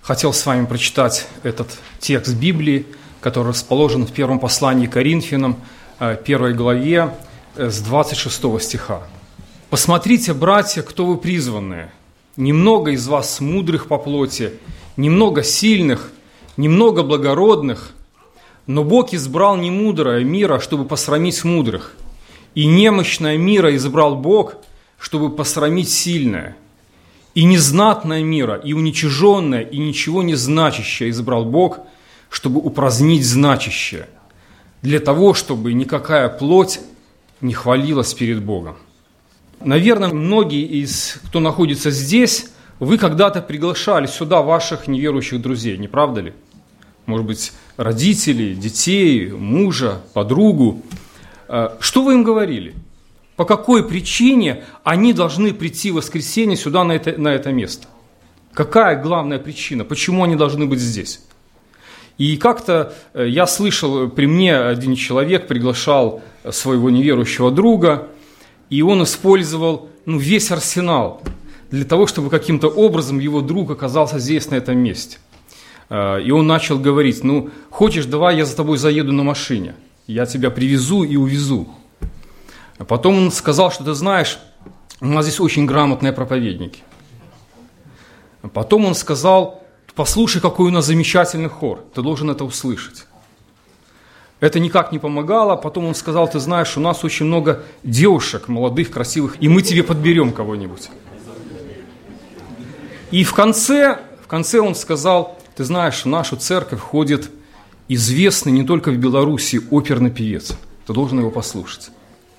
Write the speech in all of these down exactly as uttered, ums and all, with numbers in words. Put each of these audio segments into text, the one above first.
хотел с вами прочитать этот текст Библии, который расположен в первом послании к Коринфянам, первой главе, с двадцать шестого стиха. «Посмотрите, братья, кто вы призванные. Немного из вас мудрых по плоти, немного сильных, немного благородных, но Бог избрал не мудрое мира, чтобы посрамить мудрых, и немощное мира избрал Бог, чтобы посрамить сильное, и незнатное мира, и уничиженное, и ничего не значащее избрал Бог, чтобы упразднить значащее, для того, чтобы никакая плоть не хвалилась перед Богом». Наверное, многие из, кто находится здесь, вы когда-то приглашали сюда ваших неверующих друзей, не правда ли? Может быть, родителей, детей, мужа, подругу. Что вы им говорили? По какой причине они должны прийти в воскресенье сюда, на это, на это место? Какая главная причина? Почему они должны быть здесь? И как-то я слышал, при мне один человек приглашал своего неверующего друга, и он использовал ну, весь арсенал для того, чтобы каким-то образом его друг оказался здесь, на этом месте. И он начал говорить: ну, хочешь, давай я за тобой заеду на машине, я тебя привезу и увезу. А потом он сказал, что ты знаешь, у нас здесь очень грамотные проповедники. А потом он сказал: послушай, какой у нас замечательный хор, ты должен это услышать. Это никак не помогало. Потом он сказал: ты знаешь, у нас очень много девушек молодых, красивых, и мы тебе подберем кого-нибудь. И в конце, в конце он сказал: ты знаешь, в нашу церковь ходит известный не только в Беларуси оперный певец, ты должен его послушать.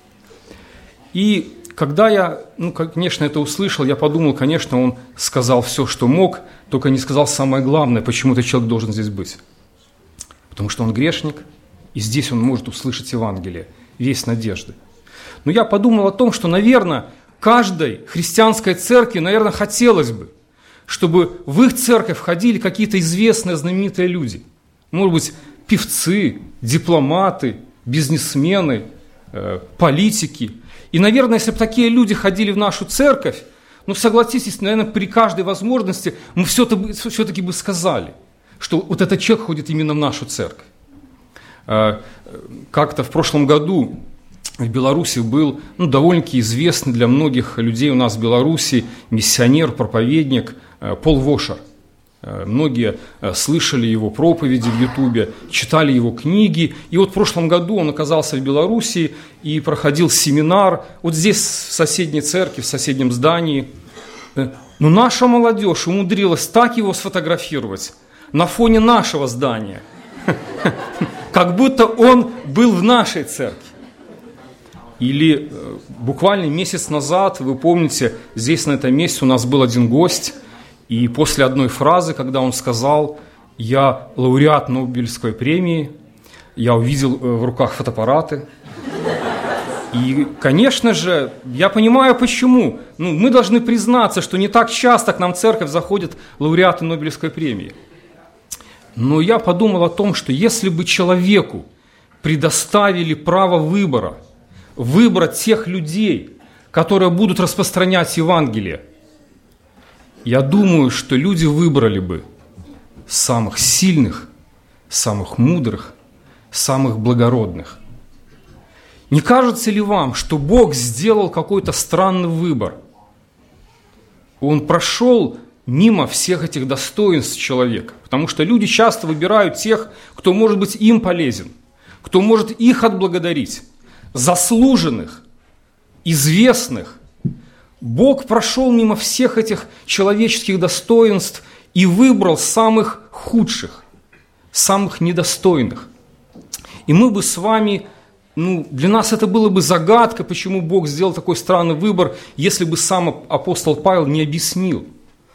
И когда я, ну, конечно, это услышал, я подумал, конечно, он сказал все, что мог, только не сказал самое главное, почему этот человек должен здесь быть. Потому что он грешник, и здесь он может услышать Евангелие, весть надежды. Но я подумал о том, что, наверное, каждой христианской церкви, наверное, хотелось бы, чтобы в их церковь входили какие-то известные, знаменитые люди. Может быть, певцы, дипломаты, бизнесмены, э, политики. И, наверное, если бы такие люди ходили в нашу церковь, ну, согласитесь, наверное, при каждой возможности мы все-таки бы сказали, что вот этот человек ходит именно в нашу церковь. Как-то в прошлом году в Беларуси был ну, довольно-таки известный для многих людей у нас в Беларуси миссионер, проповедник Пол Вошер. Многие слышали его проповеди в Ютубе, читали его книги. И вот в прошлом году он оказался в Беларуси и проходил семинар вот здесь, в соседней церкви, в соседнем здании. Но наша молодежь умудрилась так его сфотографировать на фоне нашего здания, как будто он был в нашей церкви. Или буквально месяц назад, вы помните, здесь на этом месте у нас был один гость, и после одной фразы, когда он сказал: «Я лауреат Нобелевской премии», я увидел в руках фотоаппараты. И, конечно же, я понимаю, почему. Ну, мы должны признаться, что не так часто к нам в церковь заходят лауреаты Нобелевской премии. Но я подумал о том, что если бы человеку предоставили право выбора, выбрать тех людей, которые будут распространять Евангелие, я думаю, что люди выбрали бы самых сильных, самых мудрых, самых благородных. Не кажется ли вам, что Бог сделал какой-то странный выбор? Он прошел мимо всех этих достоинств человека, потому что люди часто выбирают тех, кто может быть им полезен, кто может их отблагодарить, заслуженных, известных. Бог прошел мимо всех этих человеческих достоинств и выбрал самых худших, самых недостойных. И мы бы с вами, ну, для нас это было бы загадка, почему Бог сделал такой странный выбор, если бы сам апостол Павел не объяснил,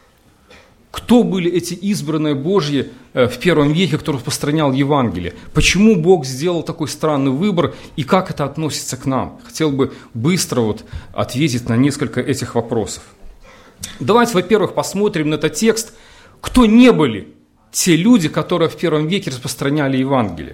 кто были эти избранные Божьи в первом веке, кто распространял Евангелие? Почему Бог сделал такой странный выбор и как это относится к нам? Хотел бы быстро вот ответить на несколько этих вопросов. Давайте, во-первых, посмотрим на этот текст, кто не были те люди, которые в первом веке распространяли Евангелие.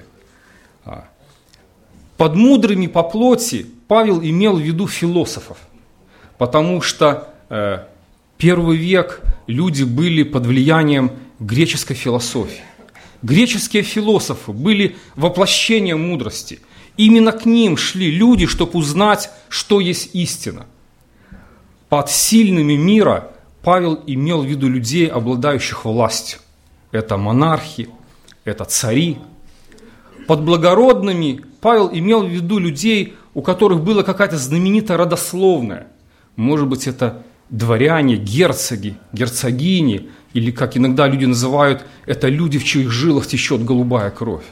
Под мудрыми по плоти Павел имел в виду философов, потому что первый век люди были под влиянием греческой философии. Греческие философы были воплощением мудрости. Именно к ним шли люди, чтобы узнать, что есть истина. Под сильными мира Павел имел в виду людей, обладающих властью. Это монархи, это цари. Под благородными Павел имел в виду людей, у которых была какая-то знаменитая родословная. Может быть, это дворяне, герцоги, герцогини, или, как иногда люди называют, это люди, в чьих жилах течет голубая кровь.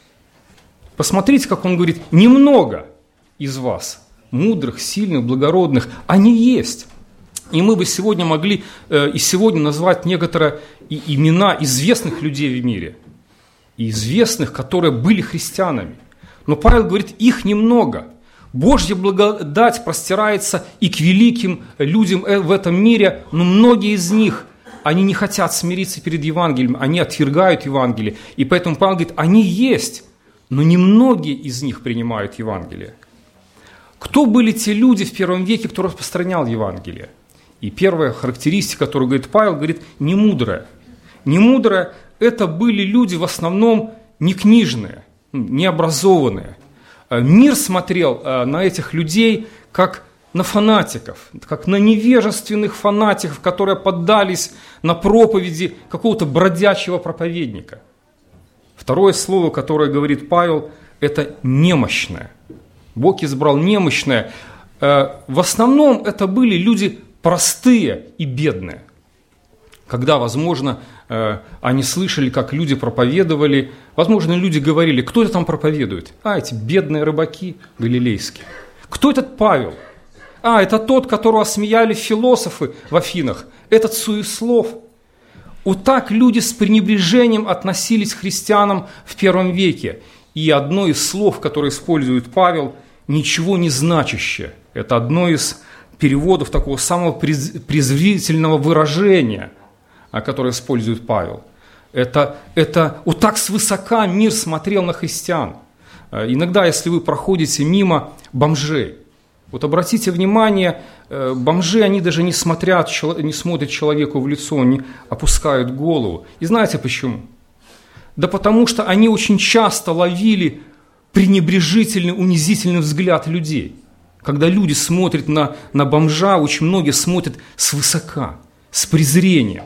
Посмотрите, как он говорит, немного из вас, мудрых, сильных, благородных, они есть. И мы бы сегодня могли э, и сегодня назвать некоторые и имена известных людей в мире, и известных, которые были христианами. Но Павел говорит, их немного. Божья благодать простирается и к великим людям в этом мире, но многие из них, они не хотят смириться перед Евангелием, они отвергают Евангелие. И поэтому Павел говорит, они есть, но немногие из них принимают Евангелие. Кто были те люди в первом веке, кто распространял Евангелие? И первая характеристика, которую говорит Павел, говорит, немудрая. Немудрая – это были люди в основном не книжные, не образованные. Мир смотрел на этих людей как на фанатиков, как на невежественных фанатиков, которые поддались на проповеди какого-то бродячего проповедника. Второе слово, которое говорит Павел, это немощное. Бог избрал немощное. В основном это были люди простые и бедные. Когда, возможно, они слышали, как люди проповедовали, возможно, люди говорили, кто это там проповедует? А, эти бедные рыбаки галилейские. Кто этот Павел? А, это тот, которого смеяли философы в Афинах. Этот суеслов. Вот так люди с пренебрежением относились к христианам в первом веке. И одно из слов, которое использует Павел, ничего не значащее. Это одно из переводов такого самого презрительного выражения, которое использует Павел. Это, это вот так свысока мир смотрел на христиан. Иногда, если вы проходите мимо бомжей, вот обратите внимание, бомжи, они даже не смотрят, не смотрят человеку в лицо, они опускают голову. И знаете почему? Да потому что они очень часто ловили пренебрежительный, унизительный взгляд людей. Когда люди смотрят на, на бомжа, очень многие смотрят свысока, с презрением.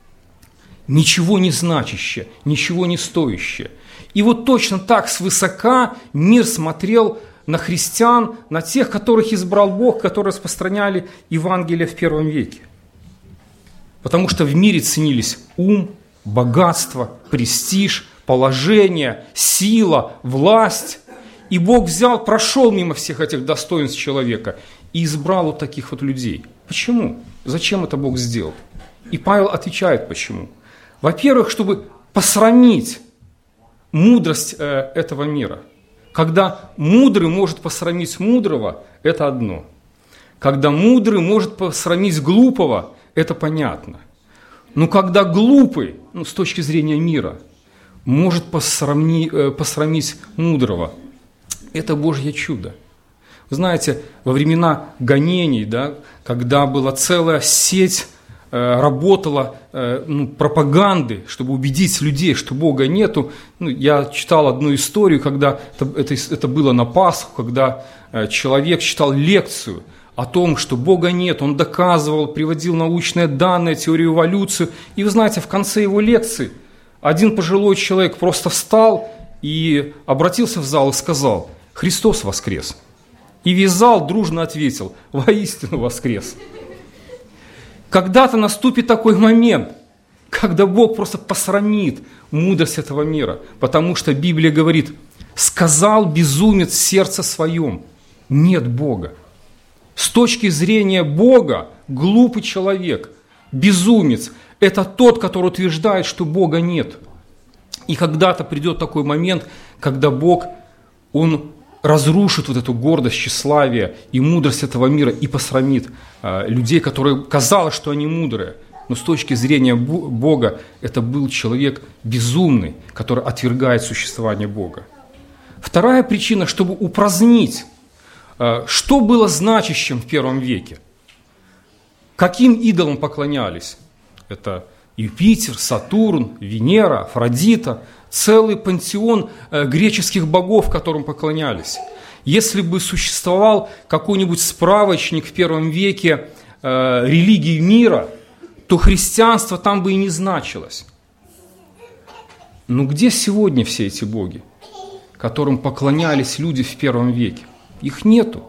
Ничего не значащее, ничего не стоящее. И вот точно так свысока мир смотрел на христиан, на тех, которых избрал Бог, которые распространяли Евангелие в первом веке. Потому что в мире ценились ум, богатство, престиж, положение, сила, власть. И Бог взял, прошел мимо всех этих достоинств человека и избрал вот таких вот людей. Почему? Зачем это Бог сделал? И Павел отвечает, почему. Во-первых, чтобы посрамить мудрость э, этого мира. Когда мудрый может посрамить мудрого, это одно. Когда мудрый может посрамить глупого, это понятно. Но когда глупый, ну, с точки зрения мира, может посрамни, э, посрамить мудрого, это Божье чудо. Вы знаете, во времена гонений, да, когда была целая сеть, э, работала э, ну, пропаганды, чтобы убедить людей, что Бога нету. Ну, я читал одну историю, когда это, это, это было на Пасху, когда э, человек читал лекцию о том, что Бога нет. Он доказывал, приводил научные данные, теорию эволюции. И вы знаете, в конце его лекции один пожилой человек просто встал и обратился в зал и сказал: «Христос воскрес». И весь зал дружно ответил: «Воистину воскрес». Когда-то наступит такой момент, когда Бог просто посрамит мудрость этого мира, потому что Библия говорит: «Сказал безумец в сердце своем: нет Бога». С точки зрения Бога, глупый человек, безумец – это тот, который утверждает, что Бога нет. И когда-то придет такой момент, когда Бог, Он разрушит вот эту гордость, тщеславие и мудрость этого мира и посрамит э, людей, которые казалось, что они мудрые. Но с точки зрения Бога это был человек безумный, который отвергает существование Бога. Вторая причина, чтобы упразднить, э, что было значащим в первом веке. Каким идолам поклонялись? Это Юпитер, Сатурн, Венера, Афродита, целый пантеон греческих богов, которым поклонялись. Если бы существовал какой-нибудь справочник в первом веке э, религии мира, то христианство там бы и не значилось. Но где сегодня все эти боги, которым поклонялись люди в первом веке? Их нету.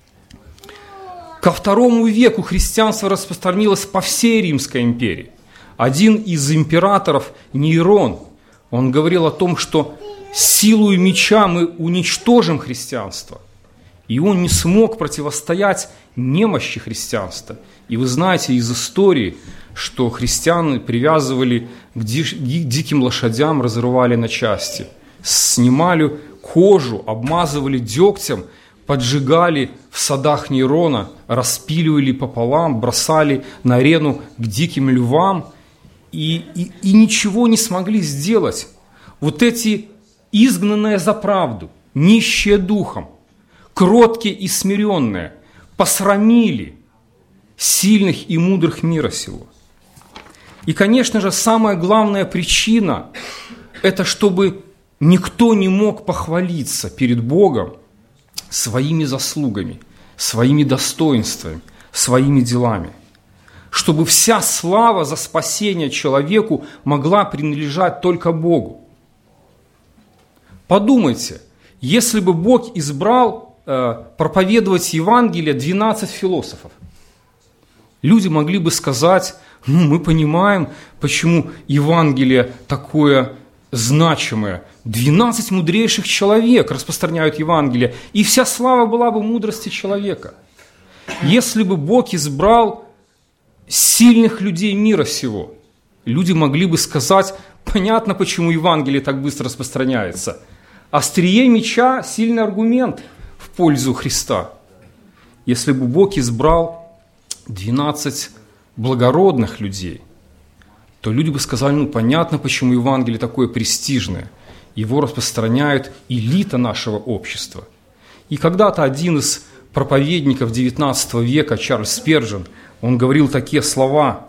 Ко второму веку христианство распространилось по всей Римской империи. Один из императоров, Нейрон, он говорил о том, что силою меча мы уничтожим христианство. И он не смог противостоять немощи христианства. И вы знаете из истории, что христиан привязывали к диким лошадям, разрывали на части, снимали кожу, обмазывали дегтем, поджигали в садах Нейрона, распиливали пополам, бросали на арену к диким львам и, и, и ничего не смогли сделать. Вот эти изгнанные за правду, нищие духом, кроткие и смиренные, посрамили сильных и мудрых мира сего. И, конечно же, самая главная причина – это чтобы никто не мог похвалиться перед Богом своими заслугами, своими достоинствами, своими делами. Чтобы вся слава за спасение человеку могла принадлежать только Богу. Подумайте, если бы Бог избрал э, проповедовать Евангелие двенадцать философов, люди могли бы сказать, ну, мы понимаем, почему Евангелие такое значимое. двенадцать мудрейших человек распространяют Евангелие, и вся слава была бы мудрости человека. Если бы Бог избрал сильных людей мира сего, люди могли бы сказать, понятно, почему Евангелие так быстро распространяется. Острие меча – сильный аргумент в пользу Христа. Если бы Бог избрал двенадцать благородных людей, то люди бы сказали, ну, понятно, почему Евангелие такое престижное. Его распространяет элита нашего общества. И когда-то один из проповедников девятнадцатого века, Чарльз Спержен, он говорил такие слова: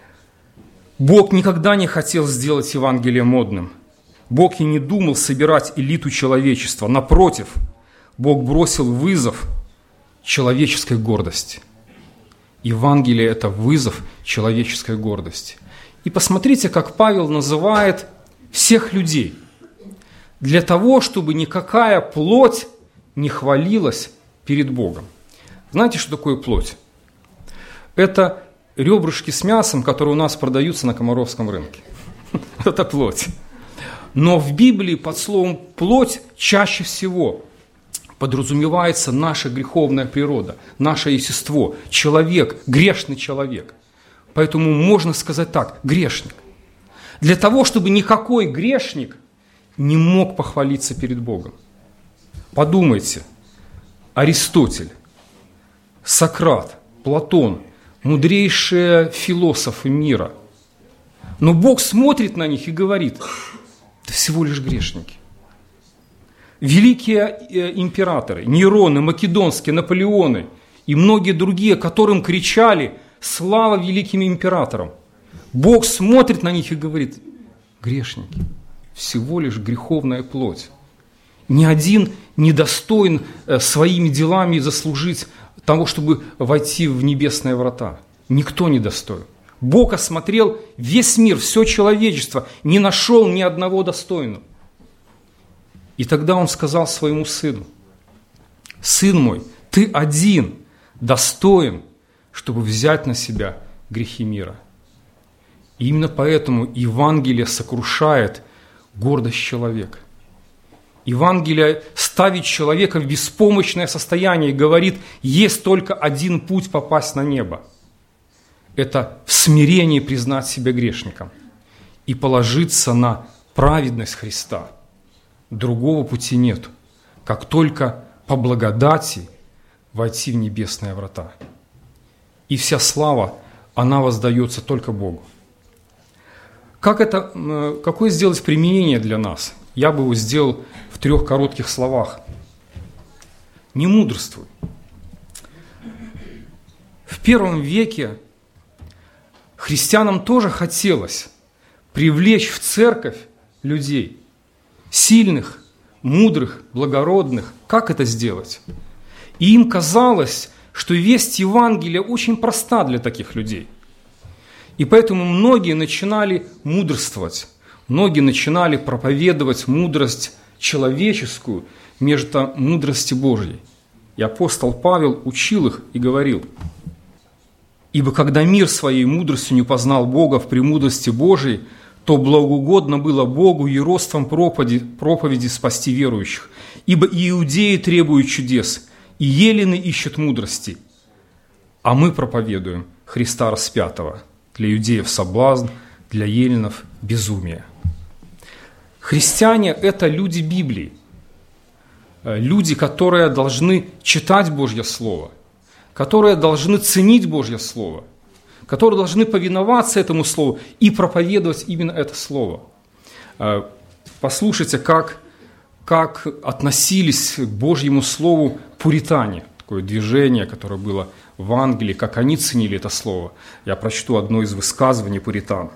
«Бог никогда не хотел сделать Евангелие модным. Бог и не думал собирать элиту человечества. Напротив, Бог бросил вызов человеческой гордости». Евангелие – это вызов человеческой гордости. И посмотрите, как Павел называет всех людей. Для того, чтобы никакая плоть не хвалилась перед Богом. Знаете, что такое плоть? Это ребрышки с мясом, которые у нас продаются на Комаровском рынке. Это плоть. Но в Библии под словом «плоть» чаще всего подразумевается наша греховная природа, наше естество, человек, грешный человек. Поэтому можно сказать так: грешник. Для того, чтобы никакой грешник не мог похвалиться перед Богом. Подумайте, Аристотель, Сократ, Платон, мудрейшие философы мира. Но Бог смотрит на них и говорит: это всего лишь грешники. Великие императоры, Нейроны, Македонские, Наполеоны и многие другие, которым кричали «Слава великим императорам!», Бог смотрит на них и говорит: грешники, всего лишь греховная плоть. Ни один не достоин своими делами заслужить того, чтобы войти в небесные врата. Никто не достоин. Бог осмотрел весь мир, все человечество, не нашел ни одного достойного. И тогда Он сказал своему сыну: «Сын мой, ты один достоин, чтобы взять на себя грехи мира». И именно поэтому Евангелие сокрушает гордость человека. Евангелие ставит человека в беспомощное состояние и говорит: есть только один путь попасть на небо. Это в смирении признать себя грешником и положиться на праведность Христа. Другого пути нет, как только по благодати войти в небесные врата. И вся слава, она воздается только Богу. Как это, какое сделать применение для нас? Я бы его сделал в трех коротких словах. Не мудрствуй. В первом веке христианам тоже хотелось привлечь в церковь людей, сильных, мудрых, благородных. Как это сделать? И им казалось, что весть Евангелия очень проста для таких людей. И поэтому многие начинали мудрствовать, многие начинали проповедовать мудрость человеческую вместо мудрости Божьей. И апостол Павел учил их и говорил: «Ибо когда мир своей мудростью не познал Бога в премудрости Божией, то благоугодно было Богу и ростом проповеди, проповеди спасти верующих. Ибо и иудеи требуют чудес, и елены ищут мудрости, а мы проповедуем Христа распятого, для иудеев соблазн, для еленов безумие». Христиане – это люди Библии, люди, которые должны читать Божье Слово, которые должны ценить Божье Слово, которые должны повиноваться этому Слову и проповедовать именно это Слово. Послушайте, как, как относились к Божьему Слову пуритане, такое движение, которое было в Англии, как они ценили это Слово. Я прочту одно из высказываний пуритан.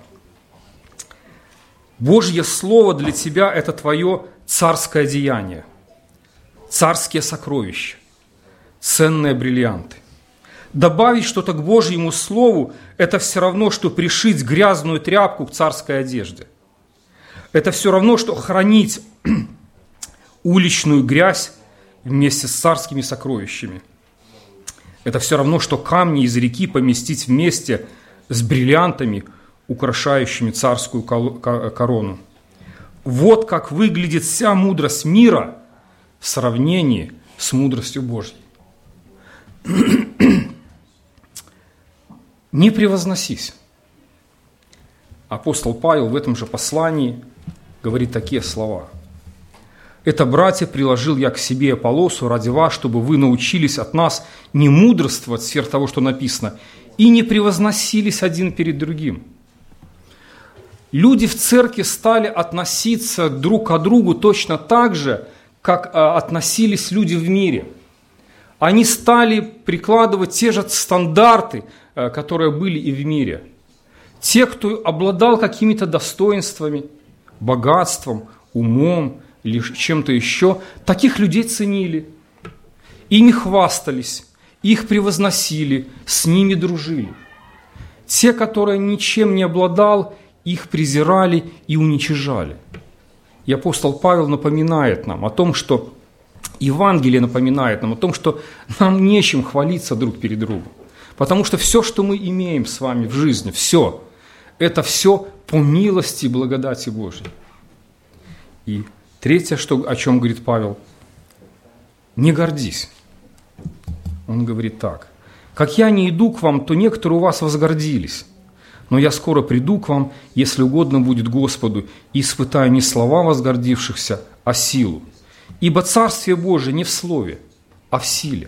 «Божье Слово для тебя – это твое царское деяние, царские сокровища, ценные бриллианты. Добавить что-то к Божьему Слову – это все равно, что пришить грязную тряпку к царской одежде. Это все равно, что хранить уличную грязь вместе с царскими сокровищами. Это все равно, что камни из реки поместить вместе с бриллиантами, украшающими царскую корону. Вот как выглядит вся мудрость мира в сравнении с мудростью Божьей. Не превозносись. Апостол Павел в этом же послании говорит такие слова. «Это, братья, приложил я к себе Аполлосу ради вас, чтобы вы научились от нас не мудрствовать сверх того, что написано, и не превозносились один перед другим». Люди в церкви стали относиться друг к другу точно так же, как относились люди в мире. Они стали прикладывать те же стандарты, которые были и в мире. Те, кто обладал какими-то достоинствами, богатством, умом или чем-то еще, таких людей ценили. Ими хвастались, их превозносили, с ними дружили. Те, которые ничем не обладал, их презирали и уничижали. И апостол Павел напоминает нам о том, что Евангелие напоминает нам о том, что нам нечем хвалиться друг перед другом. Потому что все, что мы имеем с вами в жизни, все, это все по милости и благодати Божьей. И третье, что, о чем говорит Павел, не гордись. Он говорит так: «Как я не иду к вам, то некоторые у вас возгордились. Но я скоро приду к вам, если угодно будет Господу, и испытаю не слова возгордившихся, а силу. Ибо Царствие Божие не в слове, а в силе».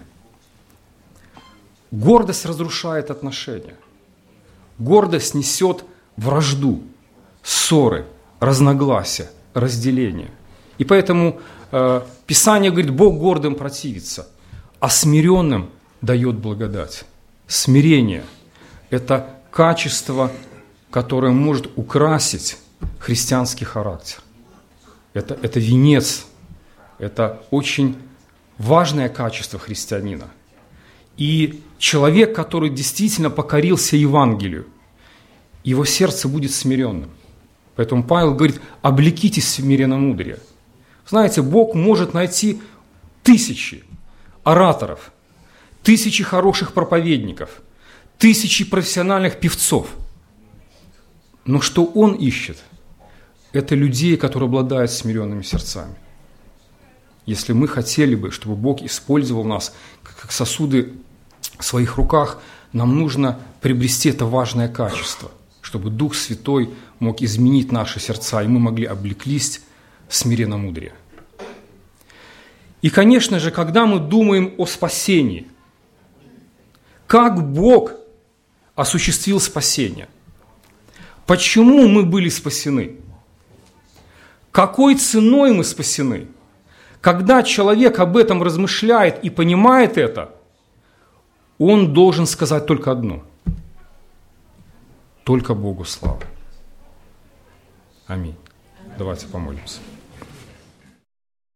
Гордость разрушает отношения. Гордость несет вражду, ссоры, разногласия, разделение. И поэтому э, Писание говорит, Бог гордым противится, а смиренным дает благодать. Смирение – это качество, которое может украсить христианский характер. Это, это венец, это очень важное качество христианина. И человек, который действительно покорился Евангелию, его сердце будет смиренным. Поэтому Павел говорит, облекитесь в смиренномудрие. Знаете, Бог может найти тысячи ораторов, тысячи хороших проповедников, тысячи профессиональных певцов. Но что Он ищет, это людей, которые обладают смиренными сердцами. Если мы хотели бы, чтобы Бог использовал нас как сосуды в своих руках, нам нужно приобрести это важное качество, чтобы Дух Святой мог изменить наши сердца, и мы могли облеклись в смиренномудрие. И, конечно же, когда мы думаем о спасении, как Бог осуществил спасение, почему мы были спасены, какой ценой мы спасены, когда человек об этом размышляет и понимает это, он должен сказать только одно. Только Богу слава. Аминь. Давайте помолимся.